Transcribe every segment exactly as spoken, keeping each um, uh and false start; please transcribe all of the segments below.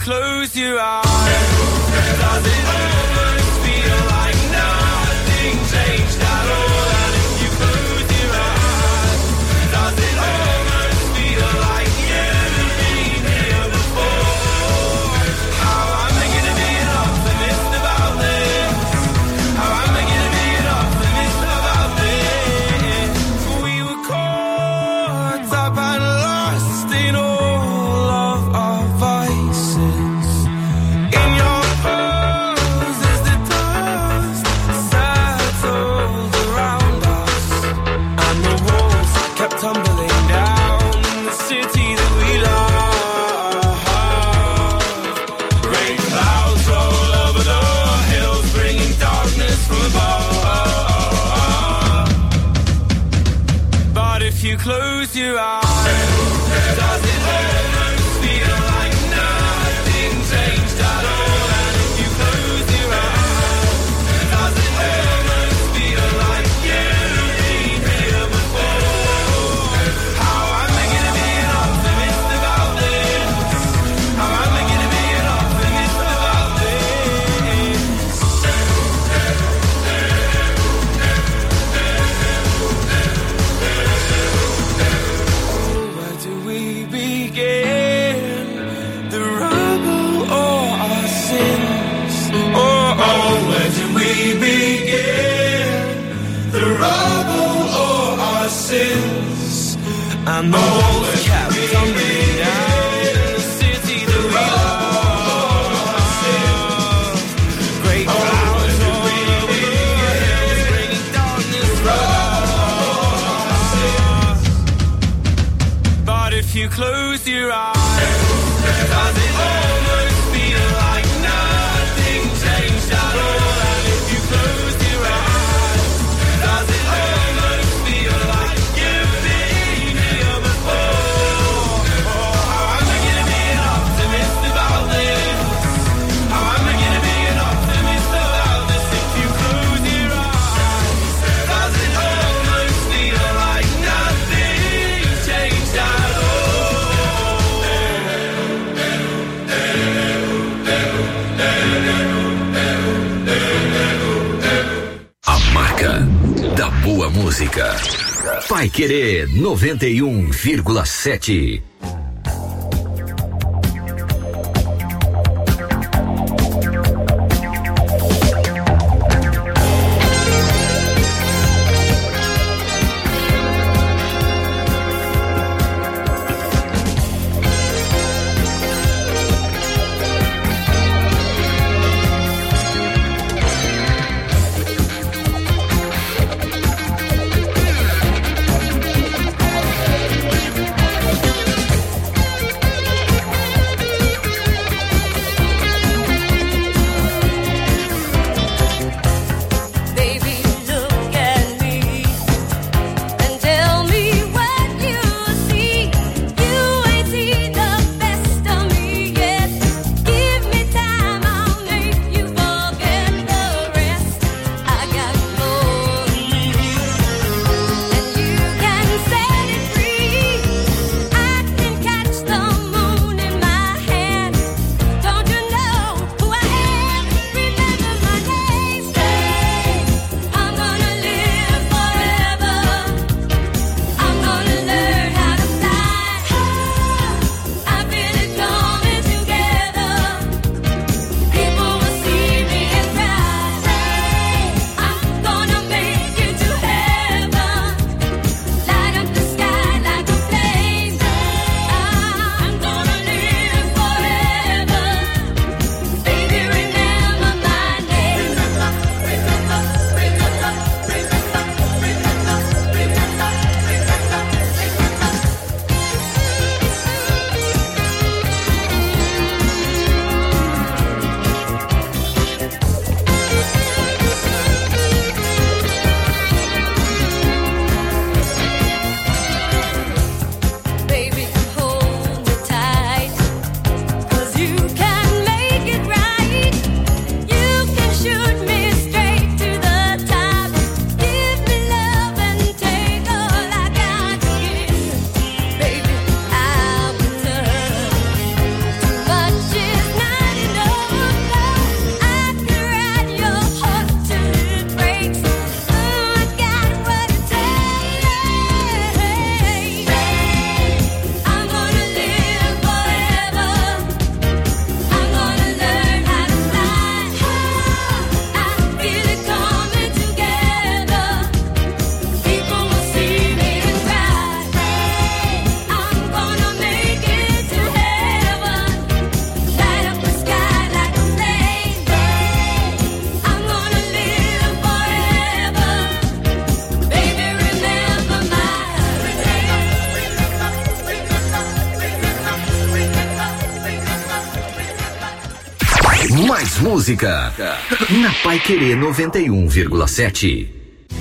close your eyes, does it almost feel like nothing changed at all? And if you close your eyes, does it almost feel like you've been here before? How am I gonna be an optimist about this? How am I gonna be an optimist about this? We were caught up and lost in all of our vices. In your pose as the dust settled around us, and the walls kept tumbling down in the city that we love. Great clouds roll over the hills, bringing darkness from above. But if you close your eyes, does it almost feel like nothing changed at all? And if you close your eyes, does it almost feel like you've been here before? How am I gonna be an optimist about this? How am I gonna be an optimist about this? Where do we begin? The rubble or our sins? Oh, oh, where do we begin? The rubble or our sins? And the walls kept tumbling down in the city that we love. Great clouds all over the hills, bringing darkness from us. But if you close your eyes, does it almost feel like nothing changed at all? And if you close your eyes, does it almost feel like you've been here before? Oh, how am I gonna be an optimist about this? How am I gonna be an optimist about this? If you close your eyes, does it almost feel like nothing changed at all? A marca da boa música. Paiquerê noventa e um vírgula sete. música. Na Paiquerê noventa e um vírgula sete.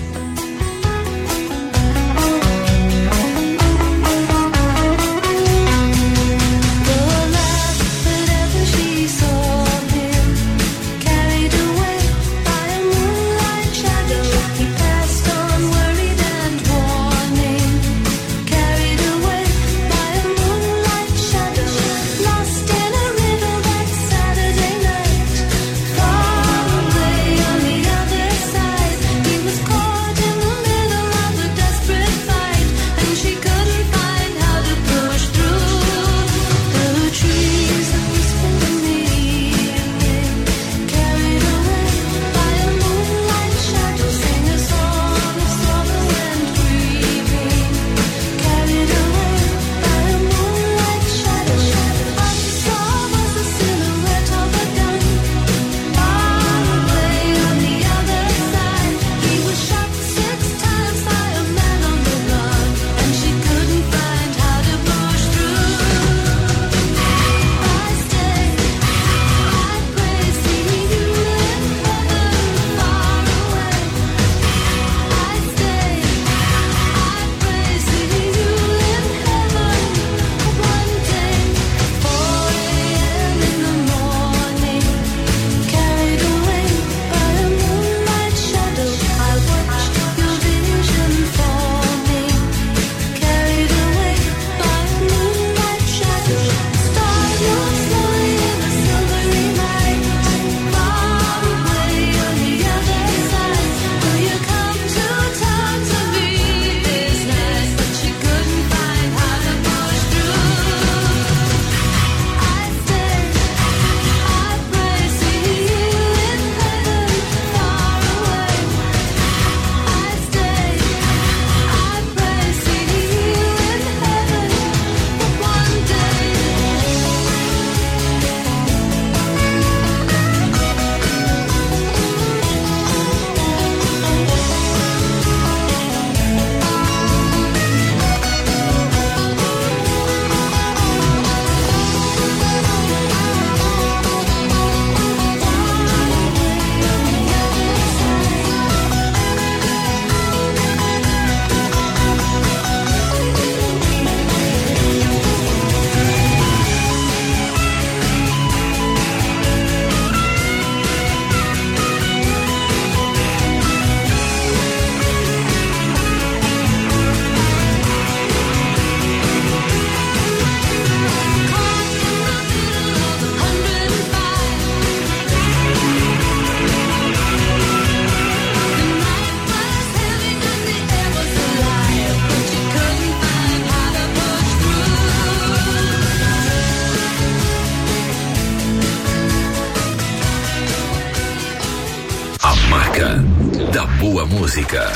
Da boa música.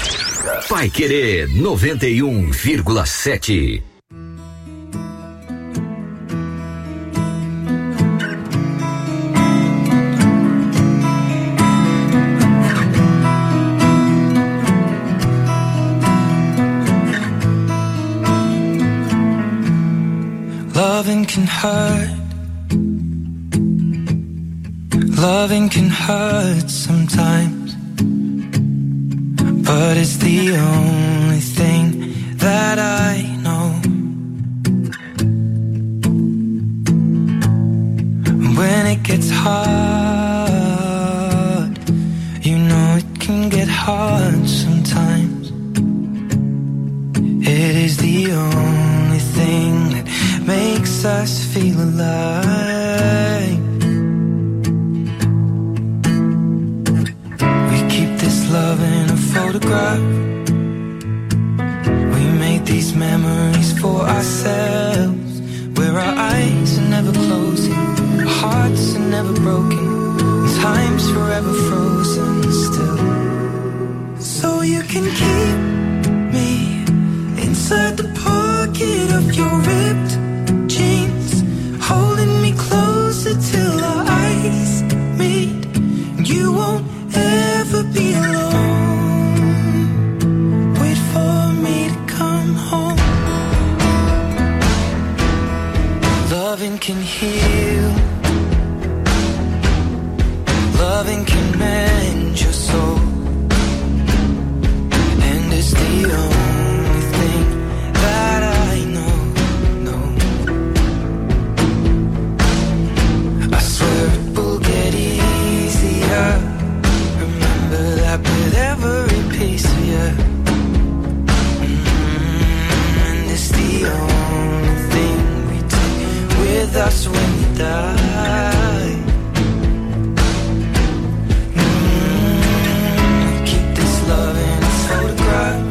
Paiquerê noventa e um vírgula sete. Loving can hurt. Loving can hurt sometimes. But it's the only thing that I know. When it gets hard, you know it can get hard sometimes. It is the only thing that makes us feel alive. We keep this love in a photograph. We made these memories for ourselves, where our eyes are never closing, our hearts are never broken, time's forever frozen still. So you can keep me inside the pocket of your ripped jeans, holding me closer till our eyes meet. You won't ever be alone. Wait for me to come home. Loving can heal. just when you die. Mm, keep this love in a photograph.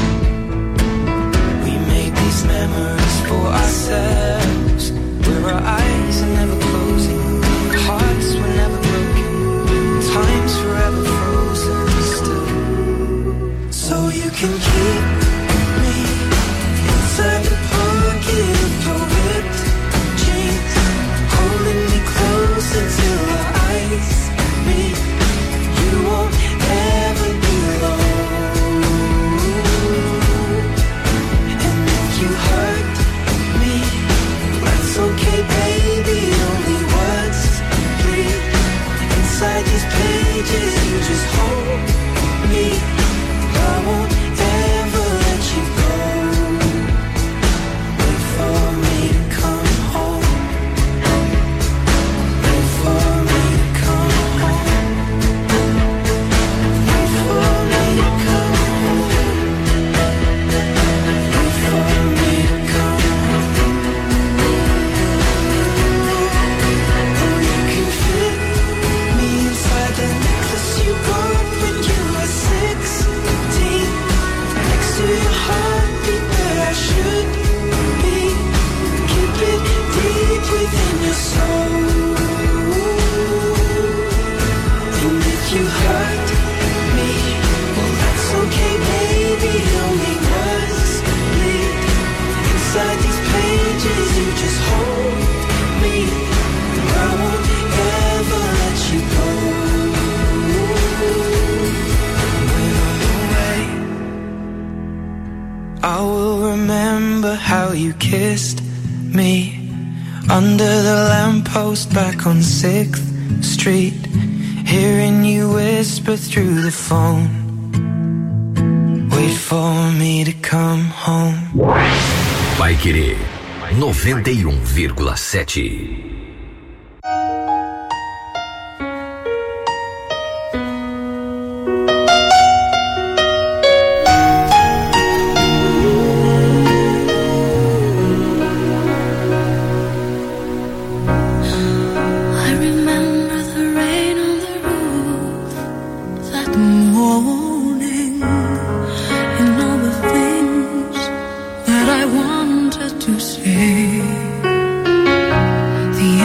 We made these memories for ourselves, where our eyes are never closing, hearts were never broken, time's forever frozen still. So you can keep me inside the pocket of your ripped jeans, holding me close until our eyes meet. You won't ever be alone. And if you hurt me, that's okay, baby. Only words breathe inside these pages. You just hold me. I won't ever let you go. Wait for me to come home. Wait for me to come home. Wait for me to come home. Wait for me to come home. Oh, you can fit me inside the necklace you bought when you were sixteen, next to your heartbeat where I should be. Keep it deep within your soul. And if you hurt me, well, that's okay, baby. Only words bleed inside these pages. You just hold me. I won't ever let you go. When I'm away, I will remember how you kissed me under the lamppost back on sixth Street, hearing you whisper through the phone. Wait for me to come home. Vai Querer noventa e um vírgula sete. I remember the rain on the roof that morning, and all the things that I wanted to say. The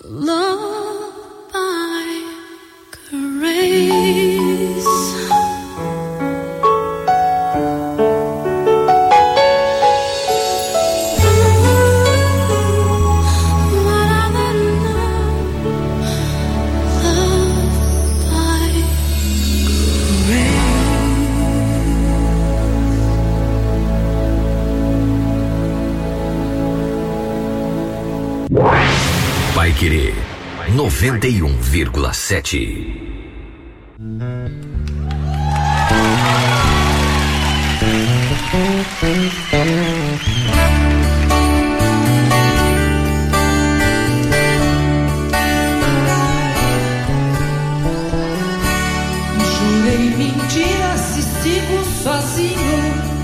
Love by grace. Paiquerê noventa e um vírgula sete. Jurei mentiras se sigo sozinho.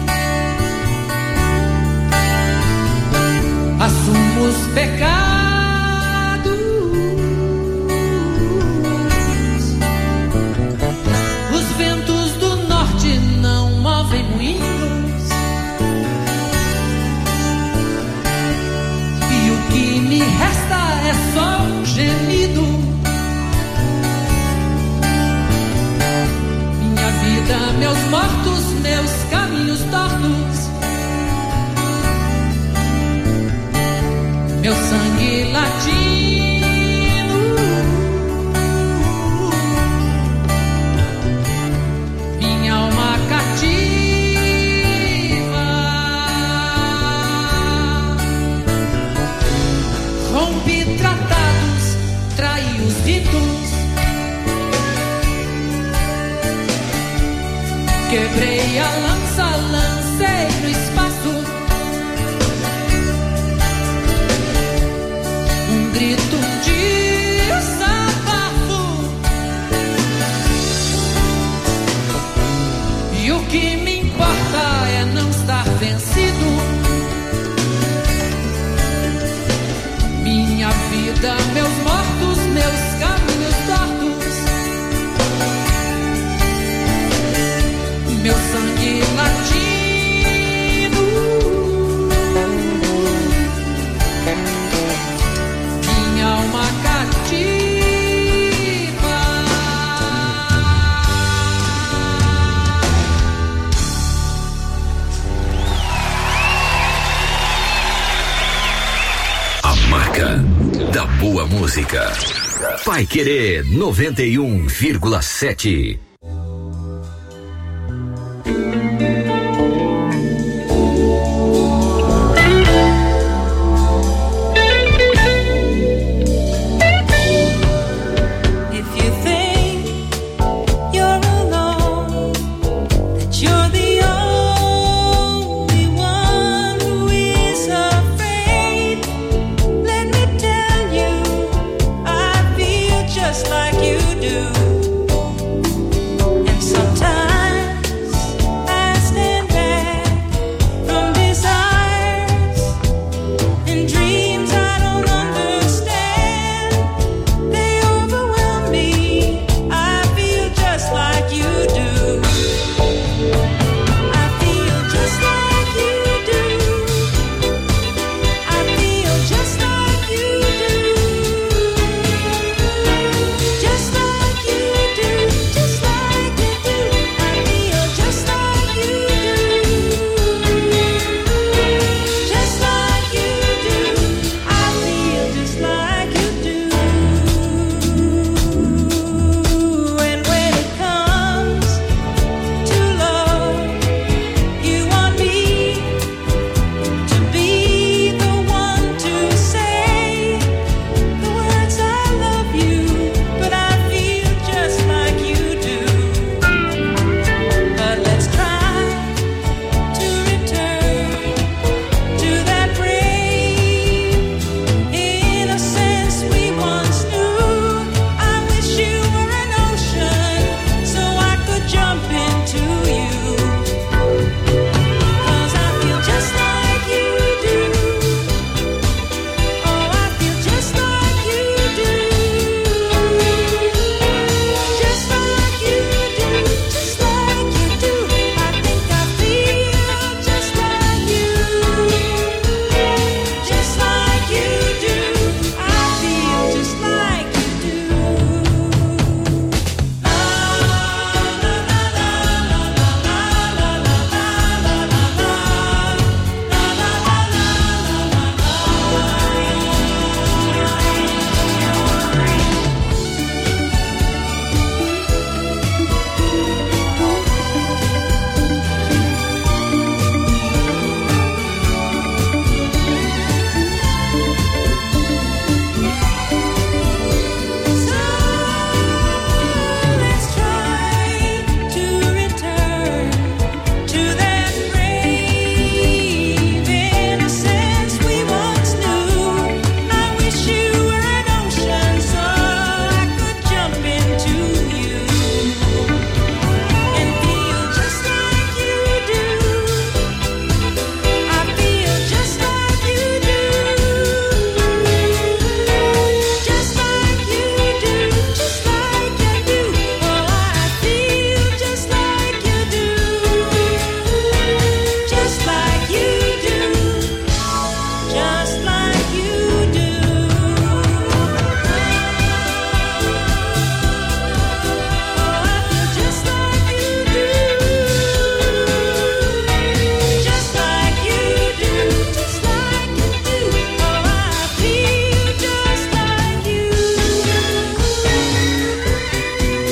Assumo os pecados. E o que me resta é só um gemido. Minha vida, meus mortos, meus caminhos tortos. Meu sangue latino. Minha alma cativa. Rompi tratados, traí os ditos. Quebrei a lança, lancei no espaço. Um grito de desabafo. E o que me importa é não estar vencido. Minha vida, meus mortos, meus caminhos tortos. Meu sangue latino. Minha alma cativa. A marca da boa música. Paiquerê noventa e um vírgula sete.